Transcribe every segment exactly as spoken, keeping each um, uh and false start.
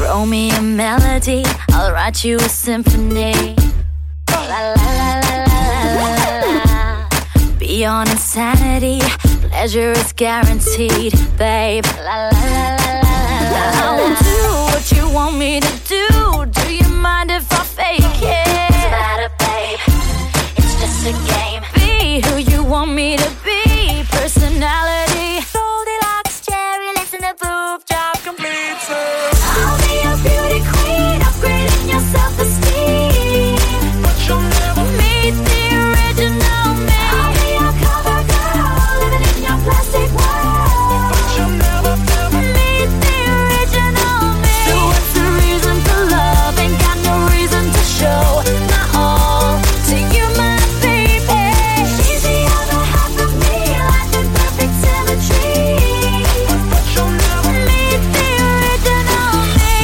Throw me a melody, I'll write you a symphony. La la la la la la la. Beyond insanity, pleasure is guaranteed, babe. La la la la la la. I will do what you want me to do. Do you mind if I fake it? What's the matter, babe? It's just a game. Be who you want me to be. Personality. Goldilocks, cherry lips, and a boob job completes it. I'll be a beauty queen, upgrading your self-esteem. But you'll never meet the original me. I'll be your cover girl, living in your plastic world. But you'll never, never meet the original me. So what's the reason for love? Ain't got no reason to show my all to you, my baby. She's the other half of me, like in perfect symmetry. But you'll never meet the original me.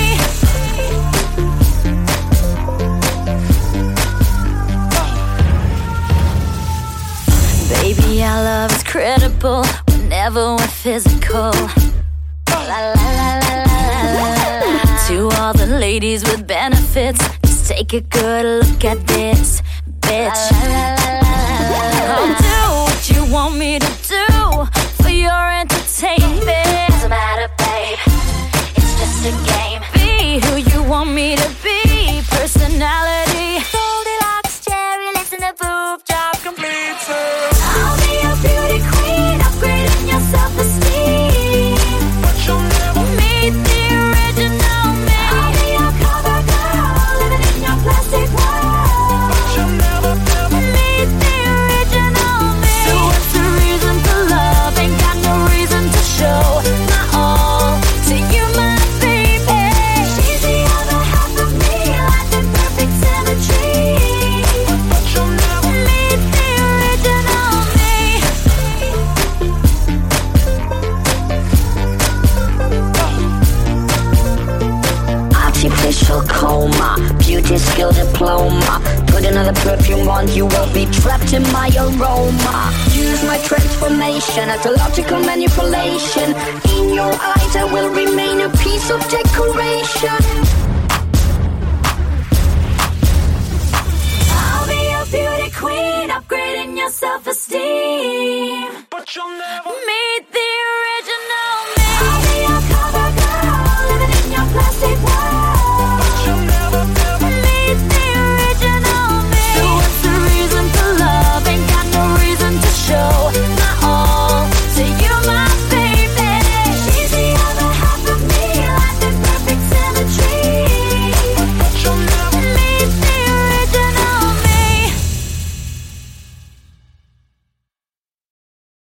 Baby, our love is credible whenever we're physical. La la la la la la la. To all the ladies with benefits, just take a good look at this, bitch. La la la la la. I'll do what you want me to do for your entertainment. Doesn't matter, babe. It's just a game. Be who you want me to be. Personality. Goldilocks, cherry lips, and a boob job completes it. I'll be a beauty queen, upgrading your self-esteem. But you'll never meet the original me. I'll be your cover girl, living in your plastic world. But you'll never, never meet the original me. So what's the reason for love? Ain't got no reason to show my all to you, my baby. She's the other half of me, like in perfect symmetry. But you'll never meet the original me. Artificial coma, beauty skill diploma. Put another perfume on, you will be trapped in my aroma. Use my transformation as a logical manipulation. In your eyes I will remain a piece